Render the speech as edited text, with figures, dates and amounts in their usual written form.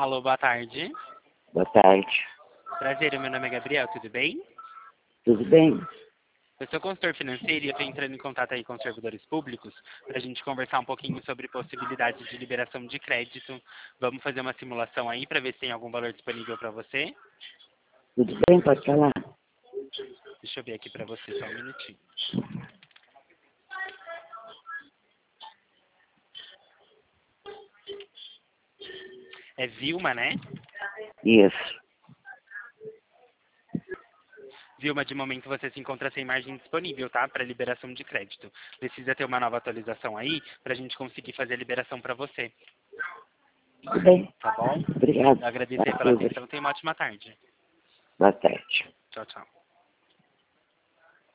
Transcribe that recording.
Alô, boa tarde. Boa tarde. Prazer, meu nome é Gabriel, tudo bem? Tudo bem? Eu sou consultor financeiro e eu estou entrando em contato aí com os servidores públicos para a gente conversar um pouquinho sobre possibilidades de liberação de crédito. Vamos fazer uma simulação aí para ver se tem algum valor disponível para você? Tudo bem? Pode falar? Deixa eu ver aqui para você só um minutinho. É Vilma, né? Isso. Vilma, de momento você se encontra sem margem disponível, tá? Para liberação de crédito. Precisa ter uma nova atualização aí para a gente conseguir fazer a liberação para você. Tudo bem. Tá bom? Obrigado. Eu agradecer pela Tudo. atenção. Tenha uma ótima tarde. Boa tarde. Tchau, tchau.